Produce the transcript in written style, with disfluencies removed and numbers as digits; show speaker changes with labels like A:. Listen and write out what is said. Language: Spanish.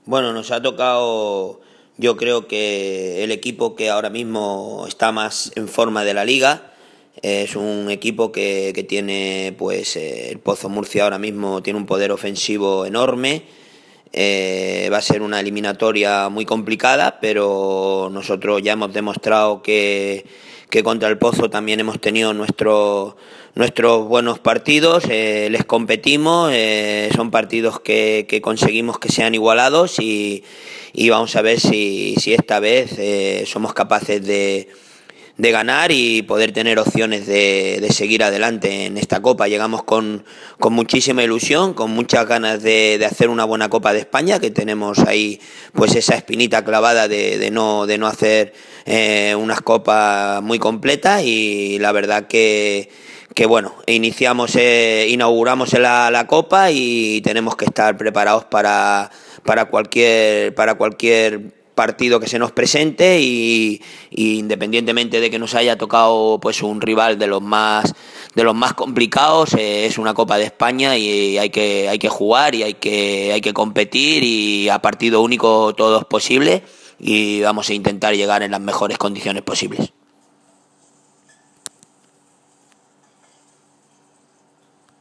A: Bueno, nos ha tocado, yo creo que el equipo que ahora mismo está más en forma de la liga. Es un equipo que tiene, pues, el Pozo Murcia ahora mismo tiene un poder ofensivo enorme. Va a ser una eliminatoria muy complicada, pero nosotros ya hemos demostrado que contra el Pozo también hemos tenido nuestros buenos partidos, les competimos, son partidos que conseguimos que sean igualados y vamos a ver si esta vez somos capaces de ganar y poder tener opciones de seguir adelante en esta Copa. Llegamos con muchísima ilusión, con muchas ganas de hacer una buena Copa de España, que tenemos ahí pues esa espinita clavada de no hacer unas copas muy completas, y la verdad que bueno, inauguramos la Copa y tenemos que estar preparados para cualquier partido que se nos presente, y independientemente de que nos haya tocado pues un rival de los más complicados, es una Copa de España y hay que jugar y hay que competir, y a partido único todo es posible, y vamos a intentar llegar en las mejores condiciones posibles.